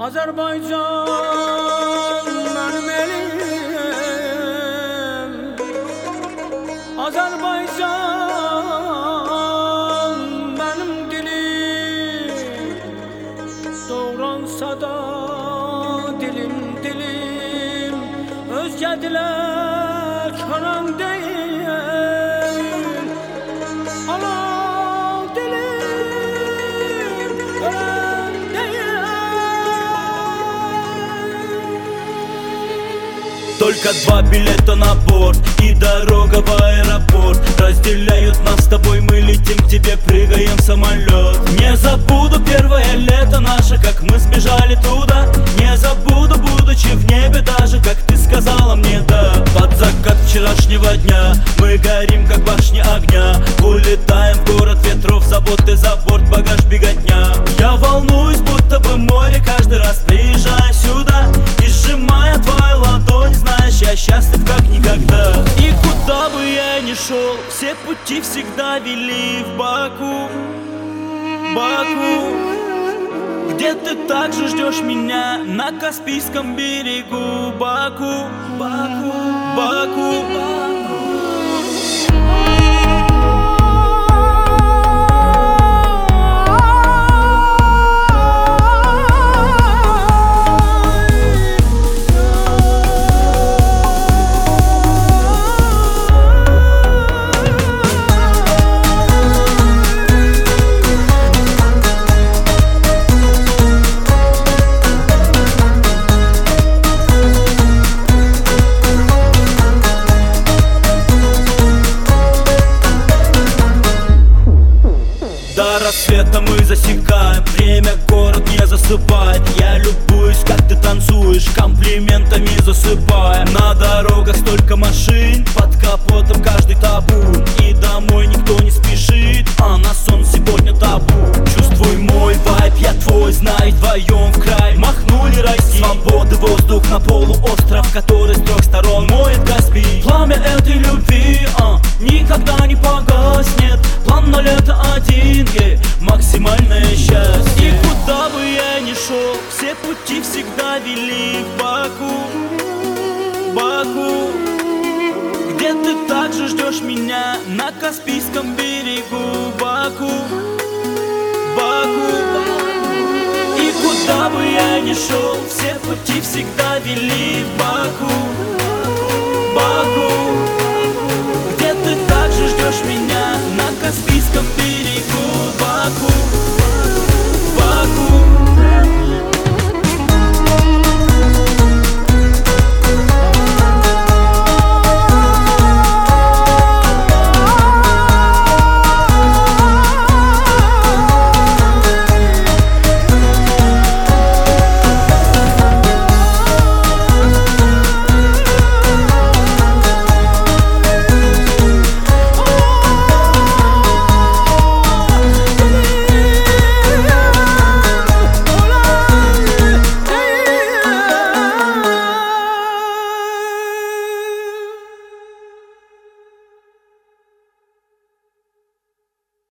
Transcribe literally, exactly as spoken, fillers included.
Azerbaycan benim elim, Azerbaycan benim dilim. Doğransa da dilim dilim, özge dile kören değil. Ana dilim kören değil. Только два билета на борт и дорога в аэропорт разделяют нас с тобой, мы летим к тебе, прыгаем в самолет. Не забуду первое лето наше, как мы сбежали туда. Не забуду, будучи в небе, даже как ты сказала мне да. Под закат вчерашнего дня мы горим, как башни огня. Улетаем в город ветров, заботы за борт, багаж, беготня. Я волнуюсь, будто бы море, каждый раз приезжая сюда и сжимая твою ладонь, знаешь, я счастлив как никогда. И куда бы я ни шел, все пути всегда вели в Баку, Баку, где ты также ждешь меня на Каспийском берегу. Баку, Баку, Баку, Баку. До рассвета мы засекаем время, город не засыпает. Я любуюсь, как ты танцуешь, комплиментами засыпая. На дорогах столько машин, под капотом каждый табун. И домой никто не спешит, а на сон сегодня табу. Чувствуй мой вайб, я твой, знай, вдвоем в край махнули России. Свободы воздух на полуостров, который с трех сторон моет Каспий. Пламя этой любви а, никогда не погаснет. План на лето один, yeah, максимальное счастье. И куда бы я ни шел, все пути всегда вели в Баку, Баку, где ты также ждешь меня на Каспийском берегу. Баку, Баку, и куда бы я ни шел, все пути всегда вели в Баку.